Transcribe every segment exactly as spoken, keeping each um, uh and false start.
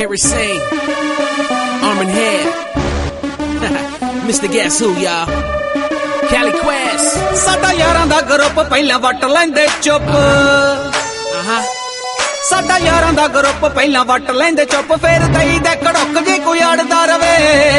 hear it sing. Arm and Head. Mister Guess Who, y'all? Cali Quest. ਸਾਡਾ ਯਾਰਾਂ ਦਾ group ਪਹਿਲਾਂ ਵੱਟ ਲੈਂਦੇ ਚੁੱਪ Uh-huh. ਸਾਡਾ ਯਾਰਾਂ ਦਾ ਗਰੁੱਪ ਪਹਿਲਾਂ ਵੱਟ ਲੈਂਦੇ ਚੁੱਪ ਫੇਰ ਦਈ ਦੇ ਕੜੁੱਕ ਜੇ ਕੋਈ ਅੜਦਾ ਰਵੇ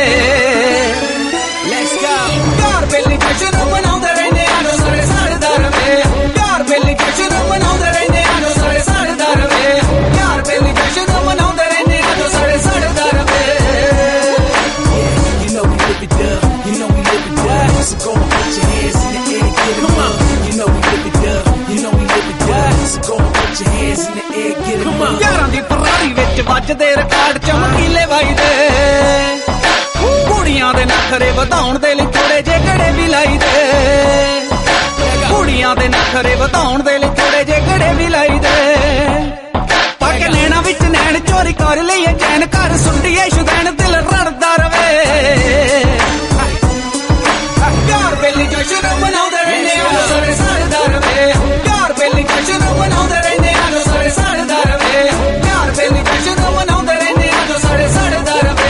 Let's go. ਪਿਆਰ ਬੇਲੀ ਜਸ਼ਨ ਮਨਾਉਂਦੇ ਰਹਿੰਦੇ ਆ ਜੋ ਸਾਰੇ ਸੜਦਾ ਰਵੇ ਪਿਆਰ ਬੇਲੀ ਜਸ਼ਨ ਮਨਾਉਂਦੇ ਰਹਿੰਦੇ ਆ ਜੋ ਸਾਰੇ ਸੜਦਾ ਰਵੇ ਪਿਆਰ ਬੇਲੀ ਜਸ਼ਨ ਮਨਾਉਂਦੇ ਰਹਿੰਦੇ ਆ ਜੋ ਸਾਰੇ ਸੜਦਾ ਰਵੇ You know we live it up. You know we live it up. So go and put your hands in the air, get 'em up. You know we live it up. You know we live it up. So go and put your hands in the air, get 'em up. ਯਾਰਾਂ ਦੀ Ferrari ਵਿੱਚ ਵੱਜਦੇ record ਚਮਕੀਲੇ ਵੱਜਦੇ ਕੁੜੀਆਂ ਦੇ ਨਖਰੇ ਵਧਾਉਣ ਦੇ ਲਈ ਥੋੜੇ ਜੇ ਗੜੇ ਵੀ ਲਾਈਦੇ ਕੁੜੀਆਂ ਦੇ ਨਖਰੇ ਵਧਾਉਣ ਦੇ ਲਈ ਥੋੜੇ ਜੇ ਗੜੇ ਵੀ ਲਾਈਦੇ ਪੱਕ ਲੈਣਾ ਵਿੱਚ ਨੈਣ ਚੋਰੀ ਕਰ ਲਈਏ ਚੈਨ ਘਰ ਸੁੱਟੀਏ ਸ਼ੁਦੈਣ ਦਿਲ ਰੜਦਾ ਰਵੇ ਪਿਆਰ ਬੇਲੀ ਜਸ਼ਨ ਮਨਾਉਂਦੇ ਰਹਿੰਦੇ ਆ ਸਾਰੇ ਸੜਦਾ ਰਵੇ ਪਿਆਰ ਬੇਲੀ ਜਸ਼ਨ ਮਨਾਉਂਦੇ ਰਹਿੰਦੇ ਆ ਸਾਰੇ ਸੜਦਾ ਰਵੇ ਪਿਆਰ ਬੇਲੀ ਜਸ਼ਨ ਮਨਾਉਂਦੇ ਰਹਿੰਦੇ ਆ ਸਾਰੇ ਸੜਦਾ ਰਵੇ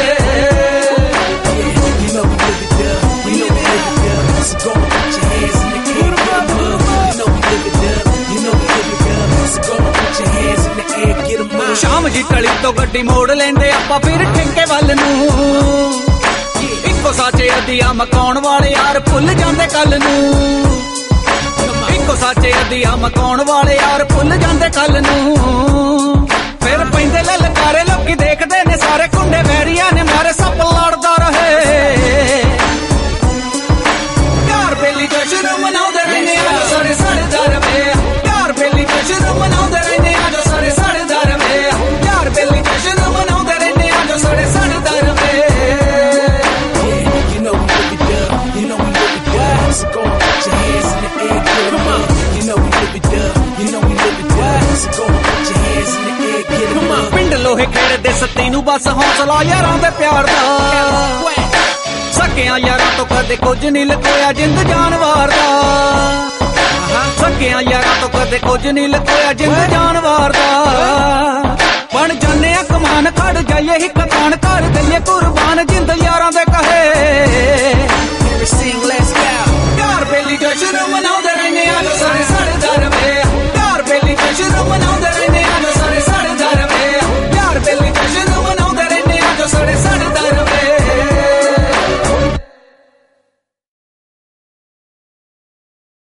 You know we live it up. You know we live it up. So go and put your hands in the air, get 'em up. You know we live it up. You know we live it up. So go and put your hands in the air, get 'em up. ਸ਼ਾਮ ਜੀ ਟਲੀ ਤੋਂ ਗੱਡੀ ਮੋੜ ਲੈਂਦੇ ਆਪਾਂ ਫਿਰ ਠੇਕੇ ਵੱਲ ਨੂੰ ਇੱਕੋ ਸਾਚੇ ਅਧੀਆ ਮਕਾਉਣ ਵਾਲੇ ਯਾਰ ਭੁੱਲ ਜਾਂਦੇ ਕੱਲ ਨੂੰ ਇੱਕੋ ਸਾਚੇ ਅਧੀਆ ਮਕਾਉਣ ਵਾਲੇ ਯਾਰ ਭੁੱਲ ਜਾਂਦੇ ਕੱਲ ਨੂੰ ਫਿਰ ਪੈਂਦੇ ਲਲਕਾਰੇ ਲੋਕੀ ਦੇਖਦੇ ਨੇ ਸਾਰੇ ਕੁੰਡੇ ਵੈਰੀਆਂ ਨੇ ਮਾਰੇ ਸੱਪ ਲੜਦਾ ਰਹੇ ਪਿਆਰ ਬੇਲੀ ਜਸ਼ਨ ਮਨਾਉਂਦੇ ਰਹਿੰਦੇ ਆ ਸਾਰੇ ਸੜਦਾ ਰਵੇ ਪਿਆਰ ਬੇਲੀ ਜਸ਼ਨ ਮਨਾਉਂਦੇ ਰਹਿੰਦੇ ਆ ਸਾਰੇ ਸੜਦਾ ਰਵੇ ਪਿਆਰ ਬੇਲੀ ਜਸ਼ਨ ਮਨਾਉਂਦੇ ਰਹਿੰਦੇ ਆ ਸਾਰੇ ਸੜਦਾ ਰਵੇ You know we live it up. You know we live it up. So go and put your hands in the air, get 'em up. You know we live it up. You know we live it up. So go and put your hands in the air, get 'em up. ਪਿੰਡ ਲੋਹੇ ਖੇੜੇ ਦੇ ਸੱਤੀ ਨੂੰ ਬਸ ਹੌਸਲਾ ਯਾਰਾਂ ਦੇ ਪਿਆਰ ਦਾ ਸਕਿਆਂ ਯਾਰਾਂ ਤੋਂ ਕਦੇ ਕੁਝ ਨਹੀਂ ਲੁਕੋਇਆ ਜਿੰਦ ਜਾਨਵਾਰ ਦਾ ਸਕਿਆਂ ਯਾਰਾਂ ਤੋਂ ਕਦੇ ਕੁਝ ਨਹੀਂ ਲੁਕੋਇਆ ਜਿੰਦ ਜਾਨਵਾਰ ਦਾ ਬਣ ਜਾਂਦੇ ਆ ਕਮਾਨ ਖੜ ਜਾਈਏ ਹੀ ਕਤਾਨ ਕਰ ਦਈਏ ਕੁਰਬਾਨ ਜਿੰਦ ਯਾਰਾਂ ਦੇ